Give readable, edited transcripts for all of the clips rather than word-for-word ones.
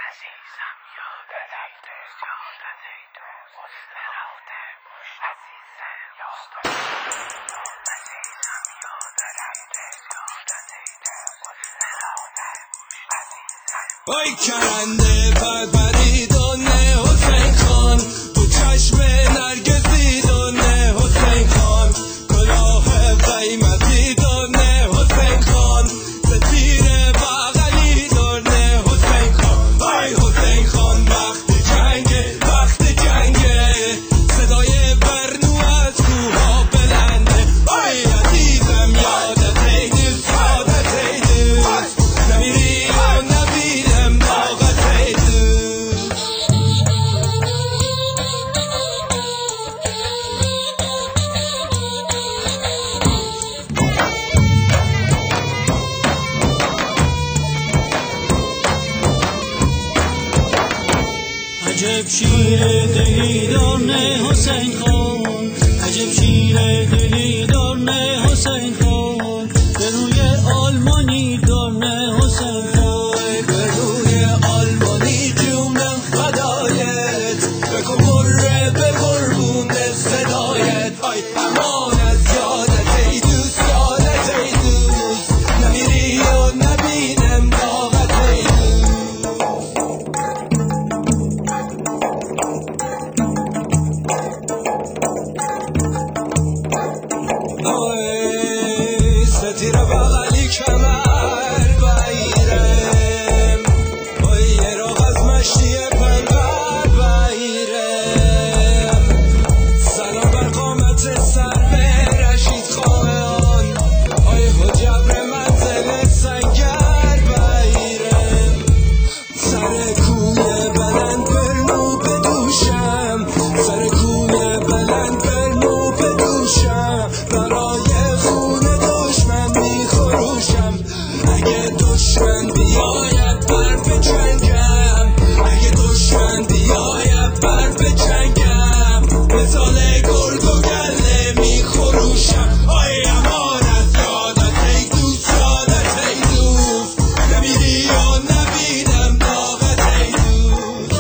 وای کننده پروری دونه حسین خان، تو چشم نرگسی دونه حسین خان، کلاه قیمتی دونه حسین خان، ستیر بغلی دونه حسین خان. وای حسین خان وقت جنگه صدای برنو از کوها بلنده. وای عزیزم یادت ای دوست، یادت ای دوست، نمیری و نبیدم طاقت ای دوست. عجب شیر دلی دارنه حسین خان، عجب شیر دلی دارنه حسین خان، به روی آلمانی دارنه حسین خان، به روی آلمانی جونم فدایت، بکن مره به قربون صدایت. آی امان از یادت ای دوست، یادت ای دوست، نمیری و نبینم طاقت ای دوست. آی ستیر بغلی کمر بایرم، آی یه راه از مشتی پنبر بایرم، سلام بر قامت سر به رشید خان، آی حجبر منزل سنگر بایرم، سر کوی بلند برنو بدوشم، سر کوی بلند برنو بدوشم، برای خون دشمن میخروشم. اگه دشمن بیاید بر بجنگم، اگه دشمن بیاید بر بجنگم، مثال گرگ و گله میخروشم. آی امان از یادت ای دوست، یادت ای دوست، نمیری و نبینم طاقت ای دوست.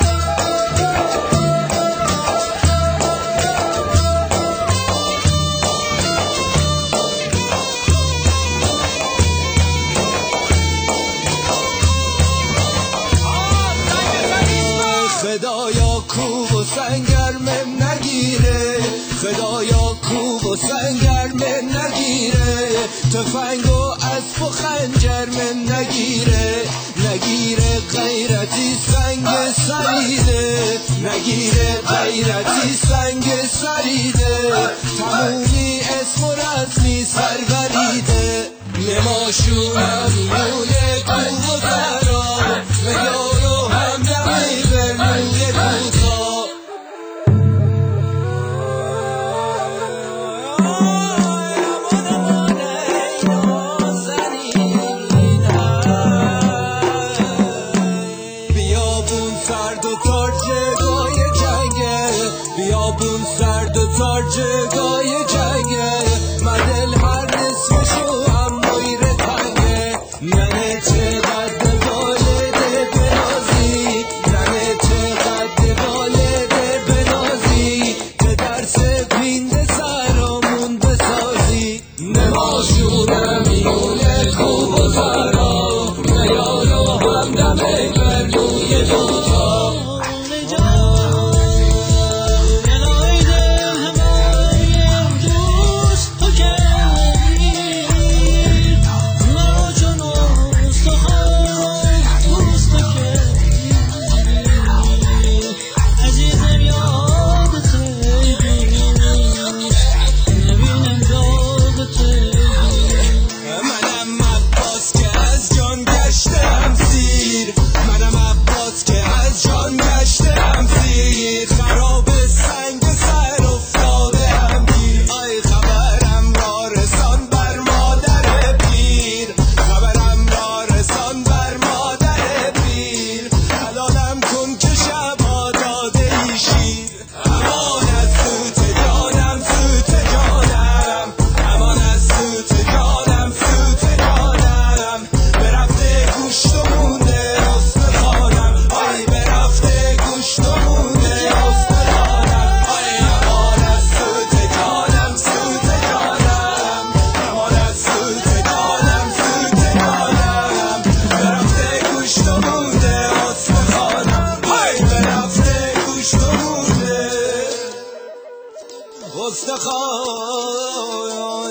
خدایا کوب و سنگر من نگیره، خدایا کوب و سنگر من نگیره، تفنگ و اسب و خنجر من نگیره، نگیره غیرتی سنگ سریده، نگیره غیرتی سنگ سریده، تمومی اسم و رسمی سروریده، نماشونم میونه کوب و ترا، میار و همدمی برنوی کوتا. بیابون سرد و تار جگای جنگه، بیابون سرد و تار جگای جنگه، مدل هر نصفشو هم مایره تنگه، ننه چقدر والده بنازی، ننه چقدر والده بنازی، که درس پینده سرامون بسازی، نماشونم میونه کوب و سرا، نیار و همدمه برنوی دوتا. استخوان